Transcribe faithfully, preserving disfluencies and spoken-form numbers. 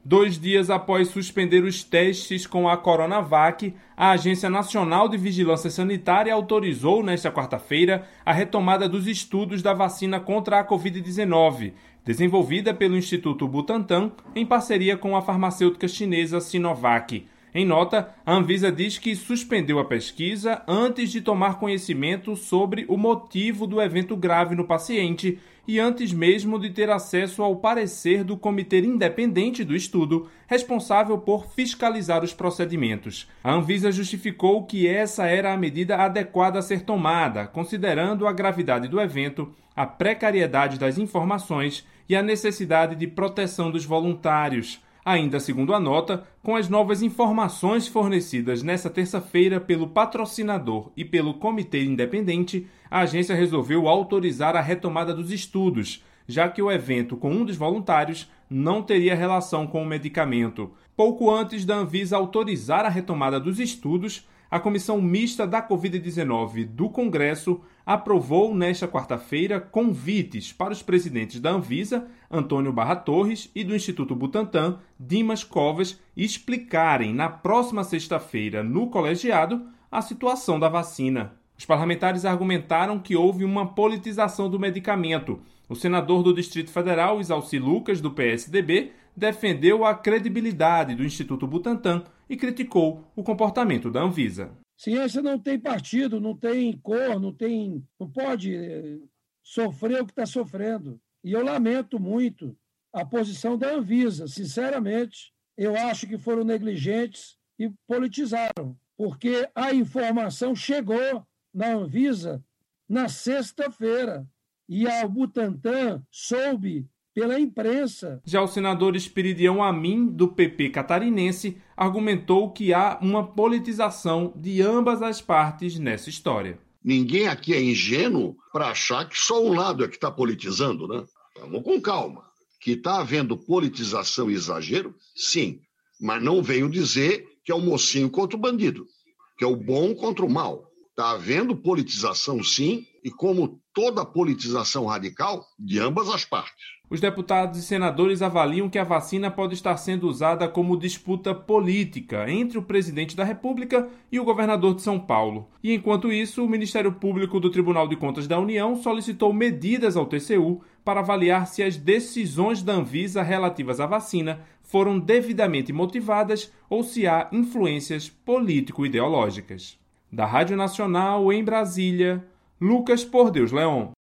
Dois dias após suspender os testes com a Coronavac, a Agência Nacional de Vigilância Sanitária autorizou, nesta quarta-feira, a retomada dos estudos da vacina contra a covid dezenove, desenvolvida pelo Instituto Butantan, em parceria com a farmacêutica chinesa Sinovac. Em nota, a Anvisa diz que suspendeu a pesquisa antes de tomar conhecimento sobre o motivo do evento grave no paciente e antes mesmo de ter acesso ao parecer do comitê independente do estudo, responsável por fiscalizar os procedimentos. A Anvisa justificou que essa era a medida adequada a ser tomada, considerando a gravidade do evento, a precariedade das informações e a necessidade de proteção dos voluntários. Ainda segundo a nota, com as novas informações fornecidas nesta terça-feira pelo patrocinador e pelo comitê independente, a agência resolveu autorizar a retomada dos estudos, já que o evento com um dos voluntários não teria relação com o medicamento. Pouco antes da Anvisa autorizar a retomada dos estudos, a Comissão Mista da covid dezenove do Congresso aprovou nesta quarta-feira convites para os presidentes da Anvisa, Antônio Barra Torres, e do Instituto Butantan, Dimas Covas, explicarem na próxima sexta-feira no colegiado a situação da vacina. Os parlamentares argumentaram que houve uma politização do medicamento. O senador do Distrito Federal, Isalci Lucas, do P S D B, defendeu a credibilidade do Instituto Butantan e criticou o comportamento da Anvisa. Ciência não tem partido, não tem cor, não tem, não pode sofrer o que está sofrendo. E eu lamento muito a posição da Anvisa. Sinceramente, eu acho que foram negligentes e politizaram, porque a informação chegou na Anvisa na sexta-feira e a Butantan soube pela imprensa. Já o senador Espiridião Amin, do P P catarinense, argumentou que há uma politização de ambas as partes nessa história. Ninguém aqui é ingênuo para achar que só um lado é que está politizando, né? Vamos com calma. Que está havendo politização e exagero, sim. Mas não venham dizer que é o mocinho contra o bandido, que é o bom contra o mal. Está havendo politização, sim, e como toda politização radical, de ambas as partes. Os deputados e senadores avaliam que a vacina pode estar sendo usada como disputa política entre o presidente da República e o governador de São Paulo. E, enquanto isso, o Ministério Público do Tribunal de Contas da União solicitou medidas ao T C U para avaliar se as decisões da Anvisa relativas à vacina foram devidamente motivadas ou se há influências político-ideológicas. Da Rádio Nacional, em Brasília, Lucas Por Deus Leon.